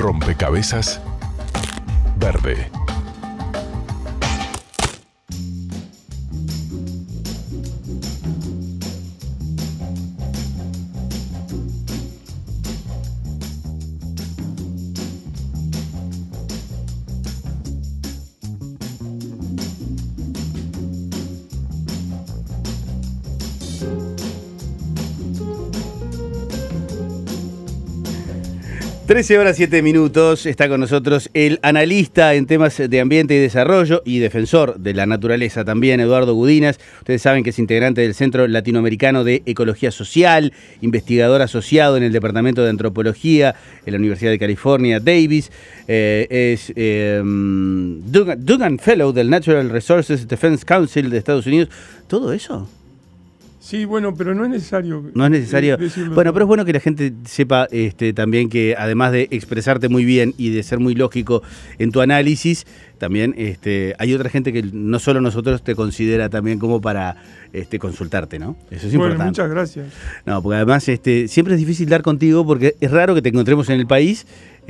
Rompecabezas verde. Trece horas 7 minutos, está con nosotros el analista en temas de ambiente y desarrollo y defensor de la naturaleza también, Eduardo Gudinas. Ustedes saben que es integrante del Centro Latinoamericano de Ecología Social, investigador asociado en el Departamento de Antropología en la Universidad de California, Davis. Es Dugan Fellow del Natural Resources Defense Council de Estados Unidos. ¿Todo eso? Sí, bueno, pero no es necesario. No es necesario. Bueno, pero es bueno que la gente sepa también que además de expresarte muy bien y de ser muy lógico en tu análisis, también hay otra gente que no solo nosotros te considera también como para consultarte, ¿no? Eso es importante. Bueno, muchas gracias. No, porque además siempre es difícil dar contigo porque es raro que te encontremos en el país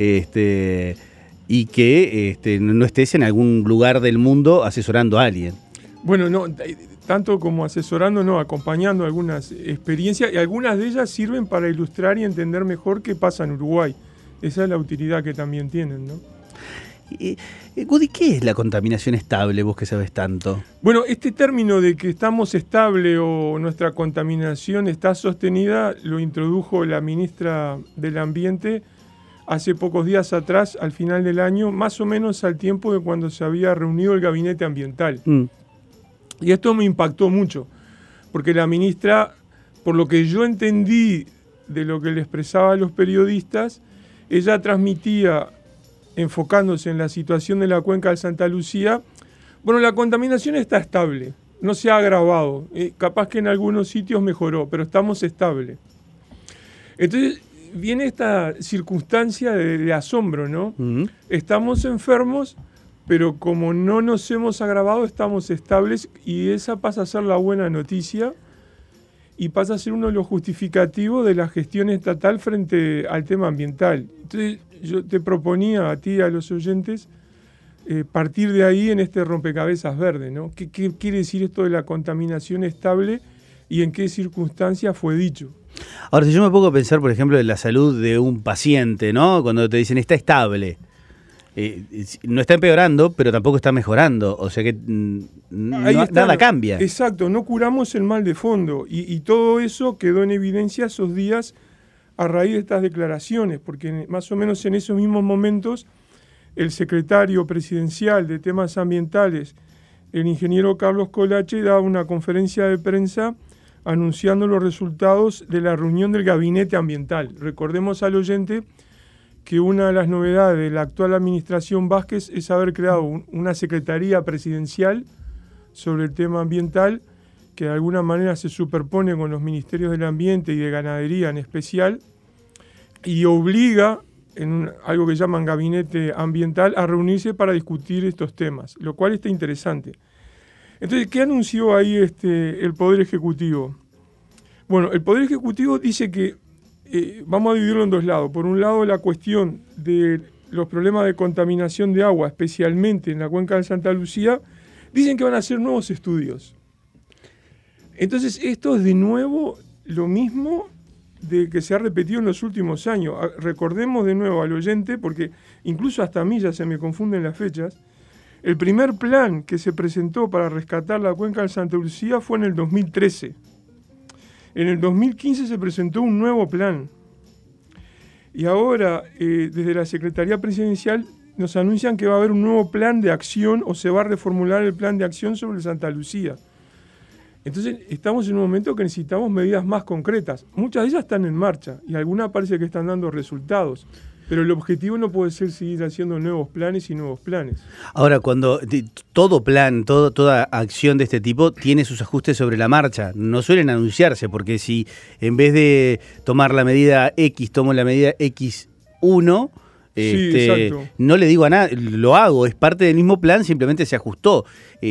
y que no estés en algún lugar del mundo asesorando a alguien. Bueno, no, tanto como asesorando, no, acompañando algunas experiencias, y algunas de ellas sirven para ilustrar y entender mejor qué pasa en Uruguay. Esa es la utilidad que también tienen, ¿no? Gudi, ¿qué es la contaminación estable, vos que sabes tanto? Bueno, este término de que estamos estable o nuestra contaminación está sostenida lo introdujo la ministra del Ambiente hace pocos días atrás, al final del año, más o menos al tiempo de cuando se había reunido el Gabinete Ambiental. Y esto me impactó mucho, porque la ministra, por lo que yo entendí de lo que le expresaba a los periodistas, ella transmitía, enfocándose en la situación de la cuenca del Santa Lucía, bueno, la contaminación está estable, no se ha agravado, capaz que en algunos sitios mejoró, pero estamos estables. Entonces viene esta circunstancia de asombro, ¿no? Estamos enfermos, pero como no nos hemos agravado, estamos estables, y esa pasa a ser la buena noticia y pasa a ser uno de los justificativos de la gestión estatal frente al tema ambiental. Entonces yo te proponía a ti y a los oyentes partir de ahí en este rompecabezas verde, ¿no? ¿Qué quiere decir esto de la contaminación estable y en qué circunstancias fue dicho? Ahora, si yo me pongo a pensar, por ejemplo, en la salud de un paciente, ¿no? Cuando te dicen está estable. No está empeorando, pero tampoco está mejorando, o sea que nada cambia. Exacto, no curamos el mal de fondo, y todo eso quedó en evidencia esos días a raíz de estas declaraciones, porque más o menos en esos mismos momentos el secretario presidencial de temas ambientales, el ingeniero Carlos Colache, daba una conferencia de prensa anunciando los resultados de la reunión del Gabinete Ambiental. Recordemos al oyente que una de las novedades de la actual administración Vázquez es haber creado una secretaría presidencial sobre el tema ambiental que de alguna manera se superpone con los ministerios del ambiente y de ganadería en especial, y obliga en algo que llaman gabinete ambiental a reunirse para discutir estos temas, lo cual está interesante. Entonces, ¿qué anunció ahí el Poder Ejecutivo? Bueno, el Poder Ejecutivo dice que vamos a dividirlo en dos lados. Por un lado, la cuestión de los problemas de contaminación de agua, especialmente en la cuenca de Santa Lucía, dicen que van a hacer nuevos estudios. Entonces, esto es de nuevo lo mismo de que se ha repetido en los últimos años. Recordemos de nuevo al oyente, porque incluso hasta a mí ya se me confunden las fechas. El primer plan que se presentó para rescatar la cuenca de Santa Lucía fue en el 2013. En el 2015 se presentó un nuevo plan. Y ahora, desde la Secretaría Presidencial, nos anuncian que va a haber un nuevo plan de acción, o se va a reformular el plan de acción sobre Santa Lucía. Entonces, estamos en un momento que necesitamos medidas más concretas. Muchas de ellas están en marcha y algunas parece que están dando resultados. Pero el objetivo no puede ser seguir haciendo nuevos planes y nuevos planes. Ahora, cuando todo plan, toda acción de este tipo tiene sus ajustes sobre la marcha, no suelen anunciarse, porque si en vez de tomar la medida X, tomo la medida X1, no le digo a nada, lo hago, es parte del mismo plan, simplemente se ajustó.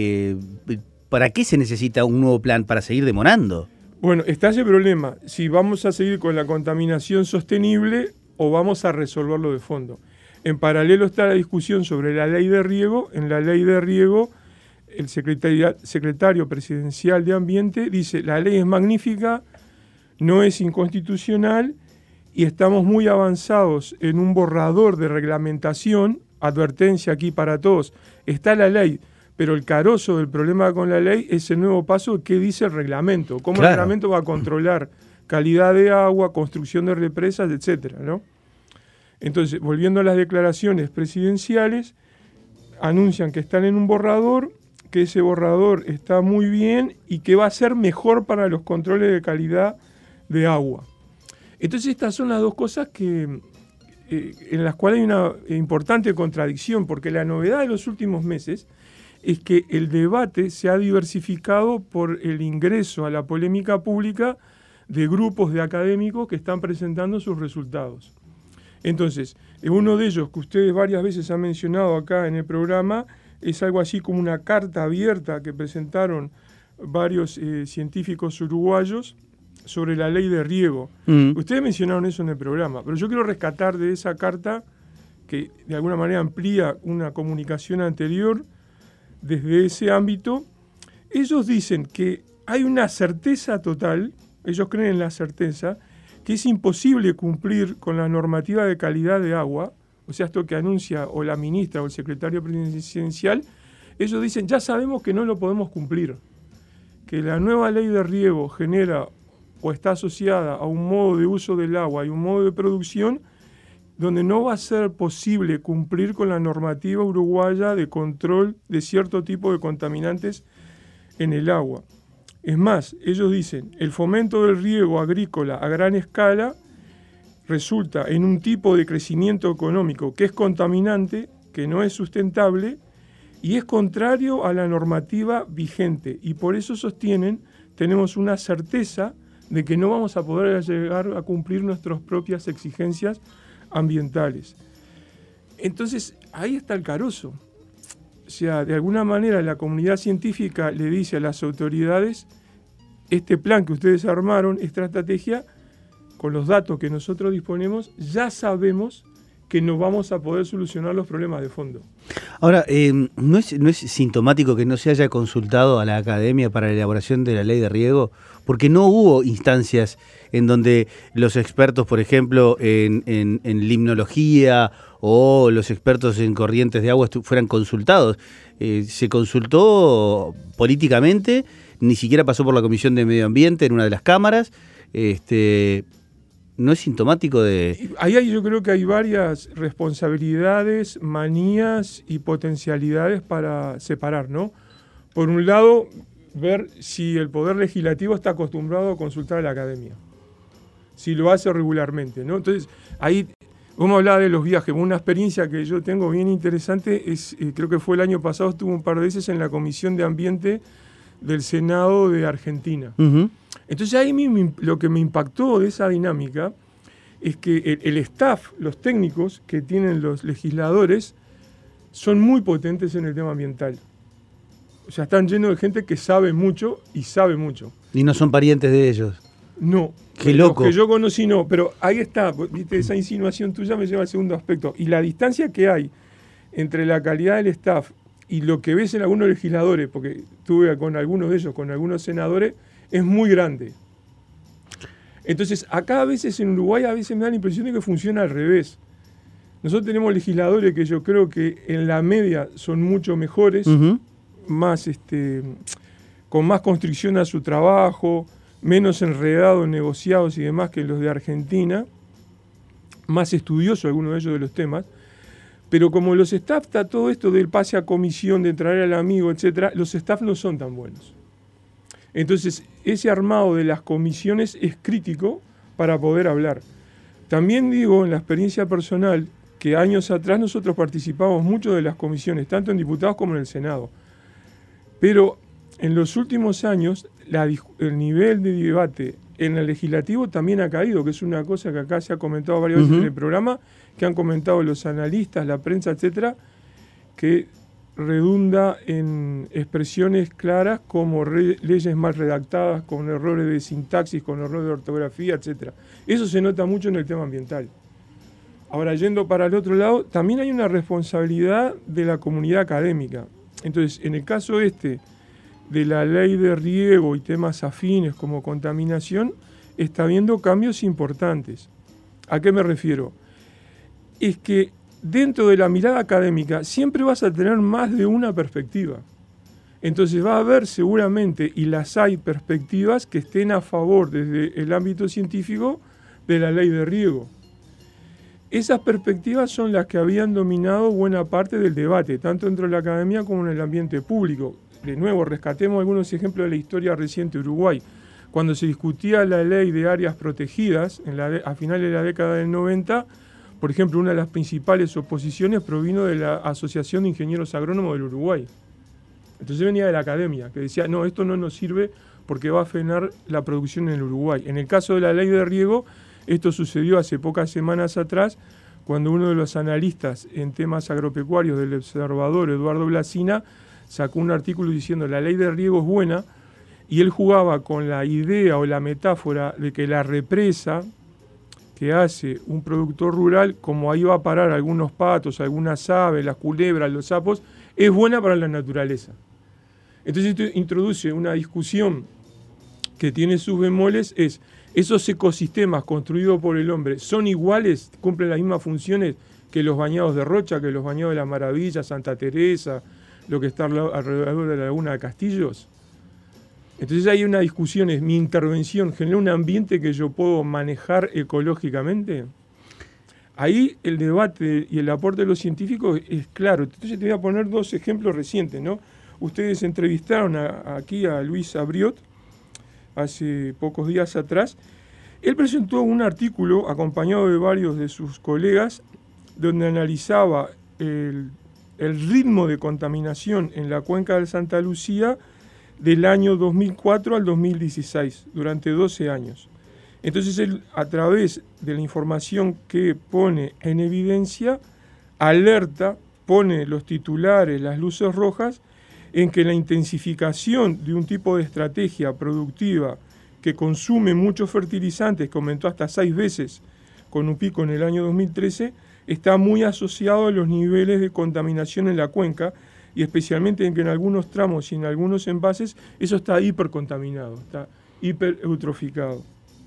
¿Para qué se necesita un nuevo plan? ¿Para seguir demorando? Bueno, está ese problema. Si vamos a seguir con la contaminación sostenible o vamos a resolverlo de fondo. En paralelo está la discusión sobre la ley de riego. En la ley de riego, el secretario presidencial de Ambiente dice: la ley es magnífica, no es inconstitucional y estamos muy avanzados en un borrador de reglamentación. Advertencia aquí para todos: está la ley, pero el carozo del problema con la ley es el nuevo paso que dice el reglamento. ¿Cómo el reglamento va a controlar calidad de agua, construcción de represas, etcétera, ¿no? Entonces, volviendo a las declaraciones presidenciales, anuncian que están en un borrador, que ese borrador está muy bien y que va a ser mejor para los controles de calidad de agua. Entonces, estas son las dos cosas en las cuales hay una importante contradicción, porque la novedad de los últimos meses es que el debate se ha diversificado por el ingreso a la polémica pública de grupos de académicos que están presentando sus resultados. Entonces, uno de ellos que ustedes varias veces han mencionado acá en el programa es algo así como una carta abierta que presentaron varios científicos uruguayos sobre la ley de riego. Ustedes mencionaron eso en el programa, pero yo quiero rescatar de esa carta, que de alguna manera amplía una comunicación anterior desde ese ámbito. Ellos dicen que hay una certeza total, ellos creen en la certeza, que es imposible cumplir con la normativa de calidad de agua, o sea, esto que anuncia o la ministra o el secretario presidencial. Ellos dicen: ya sabemos que no lo podemos cumplir, que la nueva ley de riego genera o está asociada a un modo de uso del agua y un modo de producción donde no va a ser posible cumplir con la normativa uruguaya de control de cierto tipo de contaminantes en el agua. Es más, ellos dicen: el fomento del riego agrícola a gran escala resulta en un tipo de crecimiento económico que es contaminante, que no es sustentable y es contrario a la normativa vigente. Y por eso sostienen, tenemos una certeza de que no vamos a poder llegar a cumplir nuestras propias exigencias ambientales. Entonces, ahí está el carozo. O sea, de alguna manera la comunidad científica le dice a las autoridades: este plan que ustedes armaron, esta estrategia, con los datos que nosotros disponemos, ya sabemos que no vamos a poder solucionar los problemas de fondo. Ahora, ¿no es sintomático que no se haya consultado a la academia para la elaboración de la ley de riego? Porque no hubo instancias en donde los expertos, por ejemplo, en limnología o los expertos en corrientes de agua fueran consultados. Se consultó políticamente, ni siquiera pasó por la Comisión de Medio Ambiente en una de las cámaras. ¿No es sintomático de...? Ahí yo creo que hay varias responsabilidades, manías y potencialidades para separar, ¿no? Por un lado, ver si el Poder Legislativo está acostumbrado a consultar a la academia, si lo hace regularmente, ¿no? Entonces, ahí vamos a hablar de los viajes. Una experiencia que yo tengo bien interesante es, creo que fue el año pasado, estuve un par de veces en la Comisión de Ambiente del Senado de Argentina. Entonces ahí lo que me impactó de esa dinámica es que el staff, los técnicos que tienen los legisladores, son muy potentes en el tema ambiental. O sea, están llenos de gente que sabe mucho y sabe mucho. ¿Y no son parientes de ellos? No. Qué loco. Los que yo conocí no, pero ahí está, ¿viste? Esa insinuación tuya me lleva al segundo aspecto. Y la distancia que hay entre la calidad del staff y lo que ves en algunos legisladores, porque estuve con algunos de ellos, con algunos senadores, es muy grande. Entonces, acá a veces en Uruguay a veces me da la impresión de que funciona al revés. Nosotros tenemos legisladores que yo creo que en la media son mucho mejores, más con más constricción a su trabajo, menos enredados en negociados y demás que los de Argentina, más estudiosos algunos de ellos de los temas. Pero como los staff está todo esto del pase a comisión, de traer al amigo, etcétera, los staff no son tan buenos. Entonces, ese armado de las comisiones es crítico para poder hablar. También digo, en la experiencia personal, que años atrás nosotros participamos mucho de las comisiones, tanto en diputados como en el Senado. Pero en los últimos años, el nivel de debate en el legislativo también ha caído, que es una cosa que acá se ha comentado varias veces en el programa, que han comentado los analistas, la prensa, etcétera, que redunda en expresiones claras como leyes mal redactadas, con errores de sintaxis, con errores de ortografía, etcétera. Eso se nota mucho en el tema ambiental. Ahora, yendo para el otro lado, también hay una responsabilidad de la comunidad académica. Entonces, en el caso de la ley de riego y temas afines como contaminación, está habiendo cambios importantes. ¿A qué me refiero? Es que dentro de la mirada académica siempre vas a tener más de una perspectiva. Entonces va a haber seguramente, y las hay, perspectivas que estén a favor desde el ámbito científico de la ley de riego. Esas perspectivas son las que habían dominado buena parte del debate, tanto dentro de la academia como en el ambiente público. De nuevo, rescatemos algunos ejemplos de la historia reciente de Uruguay. Cuando se discutía la ley de áreas protegidas, a finales de la década del 90, por ejemplo, una de las principales oposiciones provino de la Asociación de Ingenieros Agrónomos del Uruguay. Entonces venía de la academia, que decía, no, esto no nos sirve porque va a frenar la producción en el Uruguay. En el caso de la ley de riego, esto sucedió hace pocas semanas atrás, cuando uno de los analistas en temas agropecuarios del Observador, Eduardo Blasina, sacó un artículo diciendo la ley de riego es buena, y él jugaba con la idea o la metáfora de que la represa que hace un productor rural, como ahí va a parar algunos patos, algunas aves, las culebras, los sapos, es buena para la naturaleza. Entonces esto introduce una discusión que tiene sus bemoles, es esos ecosistemas construidos por el hombre son iguales, cumplen las mismas funciones que los bañados de Rocha, que los bañados de la Maravilla, Santa Teresa, lo que está alrededor de la laguna de Castillos. Entonces hay una discusión, es mi intervención, genera un ambiente que yo puedo manejar ecológicamente. Ahí el debate y el aporte de los científicos es claro. Entonces te voy a poner dos ejemplos recientes, ¿no? Ustedes entrevistaron aquí a Luis Abriot hace pocos días atrás. Él presentó un artículo acompañado de varios de sus colegas donde analizaba el ritmo de contaminación en la cuenca del Santa Lucía del año 2004 al 2016, durante 12 años. Entonces él, a través de la información que pone en evidencia, alerta, pone los titulares, las luces rojas, en que la intensificación de un tipo de estrategia productiva que consume muchos fertilizantes, que aumentó hasta 6 veces con un pico en el año 2013, está muy asociado a los niveles de contaminación en la cuenca, y especialmente en que en algunos tramos y en algunos envases eso está hipercontaminado, está hipereutroficado.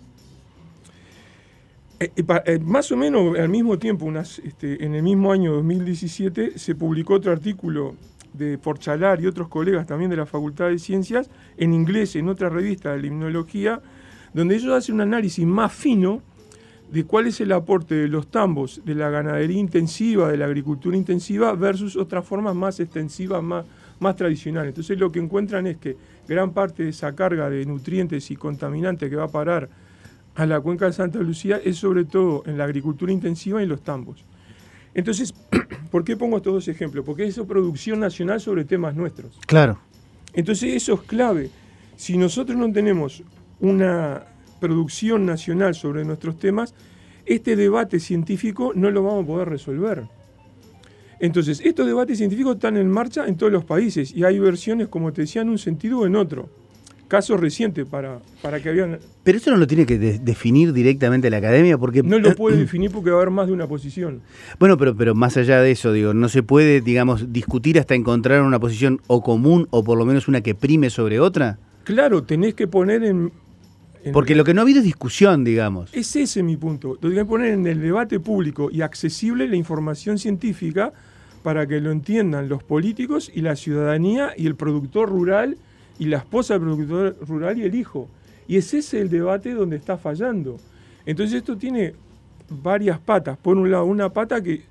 Más o menos al mismo tiempo, en el mismo año 2017, se publicó otro artículo de Porchalar y otros colegas también de la Facultad de Ciencias, en inglés, en otra revista de limnología, donde ellos hacen un análisis más fino de cuál es el aporte de los tambos, de la ganadería intensiva, de la agricultura intensiva, versus otras formas más extensivas, más tradicionales. Entonces lo que encuentran es que gran parte de esa carga de nutrientes y contaminantes que va a parar a la cuenca de Santa Lucía es sobre todo en la agricultura intensiva y en los tambos. Entonces, ¿por qué pongo estos dos ejemplos? Porque es producción nacional sobre temas nuestros. Claro. Entonces eso es clave. Si nosotros no tenemos una producción nacional sobre nuestros temas, este debate científico no lo vamos a poder resolver. Entonces, estos debates científicos están en marcha en todos los países y hay versiones, como te decía, en un sentido o en otro. Casos recientes para que habían... Pero eso no lo tiene que definir directamente la academia porque... No lo puede definir porque va a haber más de una posición. Bueno, pero más allá de eso, digo, no se puede, digamos, discutir hasta encontrar una posición o común o por lo menos una que prime sobre otra. Claro, tenés que poner en porque lo que no ha habido es discusión, digamos. Es ese mi punto. Tenés que poner en el debate público y accesible la información científica para que lo entiendan los políticos y la ciudadanía y el productor rural y la esposa del productor rural y el hijo. Y es ese el debate donde está fallando. Entonces esto tiene varias patas. Por un lado, una pata que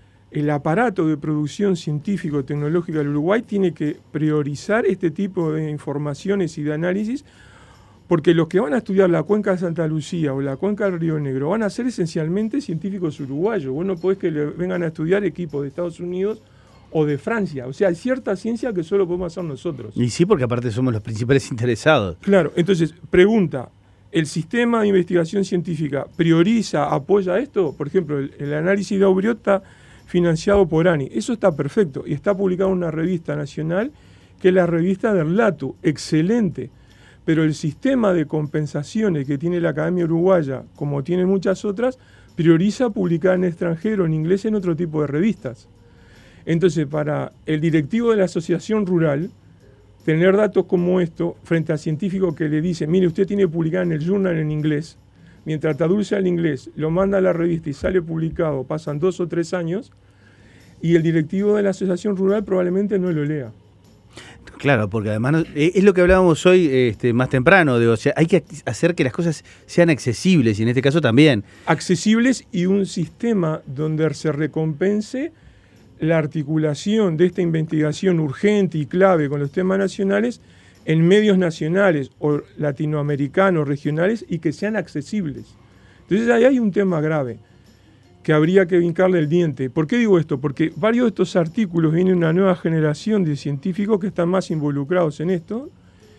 el aparato de producción científico-tecnológica del Uruguay tiene que priorizar este tipo de informaciones y de análisis, porque los que van a estudiar la cuenca de Santa Lucía o la cuenca del Río Negro van a ser esencialmente científicos uruguayos. Vos no podés que le vengan a estudiar equipos de Estados Unidos o de Francia. O sea, hay cierta ciencia que solo podemos hacer nosotros. Y sí, porque aparte somos los principales interesados. Claro, entonces, pregunta, ¿el sistema de investigación científica prioriza, apoya esto? Por ejemplo, el análisis de Abriot está financiado por ANI. Eso está perfecto y está publicado en una revista nacional que es la revista del LATU. Excelente. Pero el sistema de compensaciones que tiene la Academia Uruguaya, como tiene muchas otras, prioriza publicar en extranjero, en inglés, en otro tipo de revistas. Entonces, para el directivo de la asociación rural, tener datos como esto frente a científicos que le dicen, mire, usted tiene que publicar en el journal en inglés, mientras traduce al inglés, lo manda a la revista y sale publicado, pasan 2 o 3 años, y el directivo de la asociación rural probablemente no lo lea. Claro, porque además es lo que hablábamos hoy más temprano, o sea, hay que hacer que las cosas sean accesibles, y en este caso también. Accesibles y un sistema donde se recompense la articulación de esta investigación urgente y clave con los temas nacionales en medios nacionales o latinoamericanos, regionales, y que sean accesibles. Entonces ahí hay un tema grave que habría que hincarle el diente. ¿Por qué digo esto? Porque varios de estos artículos viene una nueva generación de científicos que están más involucrados en esto.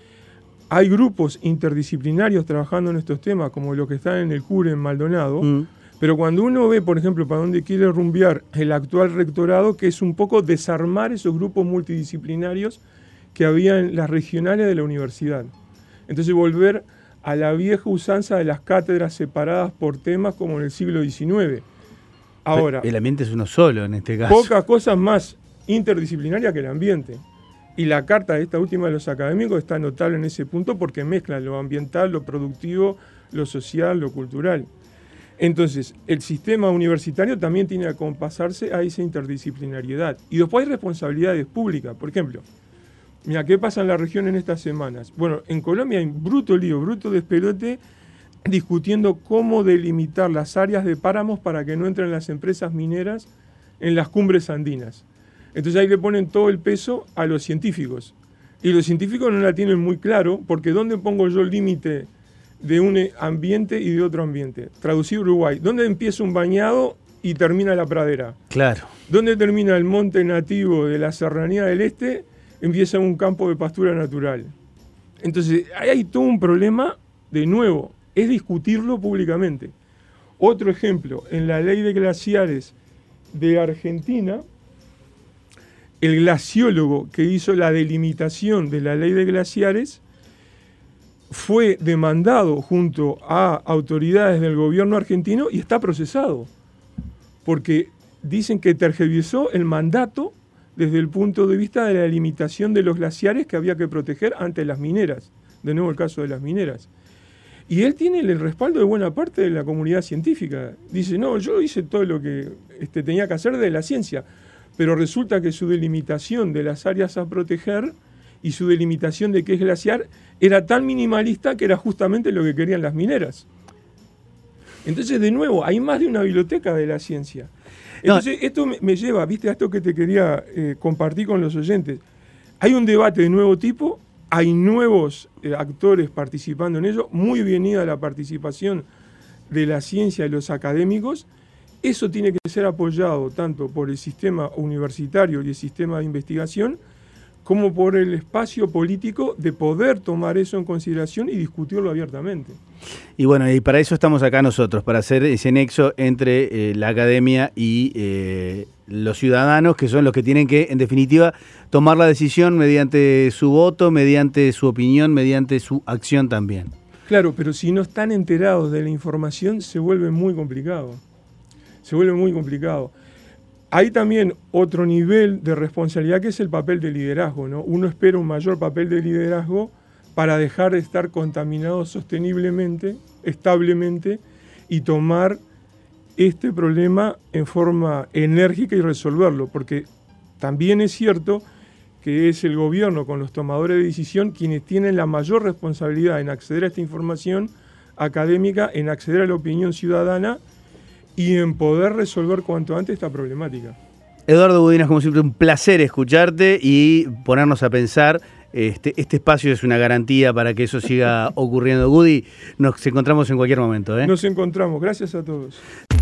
Hay grupos interdisciplinarios trabajando en estos temas, como los que están en el CURE en Maldonado, pero cuando uno ve, por ejemplo, para dónde quiere rumbear el actual rectorado, que es un poco desarmar esos grupos multidisciplinarios que había en las regionales de la universidad. Entonces volver a la vieja usanza de las cátedras separadas por temas como en el siglo XIX. Ahora, el ambiente es uno solo en este caso. Pocas cosas más interdisciplinarias que el ambiente. Y la carta esta última de los académicos está notable en ese punto porque mezcla lo ambiental, lo productivo, lo social, lo cultural. Entonces, el sistema universitario también tiene que acompasarse a esa interdisciplinariedad. Y después hay responsabilidades públicas. Por ejemplo, mira, ¿qué pasa en la región en estas semanas? Bueno, en Colombia hay un bruto lío, bruto despelote, discutiendo cómo delimitar las áreas de páramos para que no entren las empresas mineras en las cumbres andinas. Entonces ahí le ponen todo el peso a los científicos. Y los científicos no la tienen muy claro, porque ¿dónde pongo yo el límite de un ambiente y de otro ambiente? Traducido Uruguay. ¿Dónde empieza un bañado y termina la pradera? Claro. ¿Dónde termina el monte nativo de la Serranía del Este? Empieza un campo de pastura natural. Entonces, ahí hay todo un problema, de nuevo, es discutirlo públicamente. Otro ejemplo, en la ley de glaciares de Argentina, el glaciólogo que hizo la delimitación de la ley de glaciares fue demandado junto a autoridades del gobierno argentino y está procesado, porque dicen que tergiversó el mandato desde el punto de vista de la limitación de los glaciares que había que proteger ante las mineras, de nuevo el caso de las mineras. Y él tiene el respaldo de buena parte de la comunidad científica. Dice, no, yo hice todo lo que tenía que hacer de la ciencia, pero resulta que su delimitación de las áreas a proteger y su delimitación de qué es glaciar era tan minimalista que era justamente lo que querían las mineras. Entonces, de nuevo, hay más de una biblioteca de la ciencia. Entonces, esto me lleva, viste, a esto que te quería compartir con los oyentes. Hay un debate de nuevo tipo, hay nuevos actores participando en ello, muy bienvenida la participación de la ciencia y los académicos. Eso tiene que ser apoyado tanto por el sistema universitario y el sistema de investigación, como por el espacio político de poder tomar eso en consideración y discutirlo abiertamente. Y bueno, y para eso estamos acá nosotros, para hacer ese nexo entre la academia y los ciudadanos, que son los que tienen que, en definitiva, tomar la decisión mediante su voto, mediante su opinión, mediante su acción también. Claro, pero si no están enterados de la información, se vuelve muy complicado. Se vuelve muy complicado. Hay también otro nivel de responsabilidad que es el papel de liderazgo, ¿no? Uno espera un mayor papel de liderazgo para dejar de estar contaminado sosteniblemente, establemente, y tomar este problema en forma enérgica y resolverlo, porque también es cierto que es el gobierno con los tomadores de decisión quienes tienen la mayor responsabilidad en acceder a esta información académica, en acceder a la opinión ciudadana y en poder resolver cuanto antes esta problemática. Eduardo Gudinas, como siempre, un placer escucharte y ponernos a pensar. Este espacio es una garantía para que eso siga ocurriendo. Gudi, nos encontramos en cualquier momento. Nos encontramos. Gracias a todos.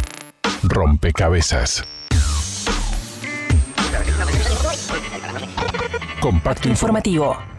Rompecabezas. Compacto informativo.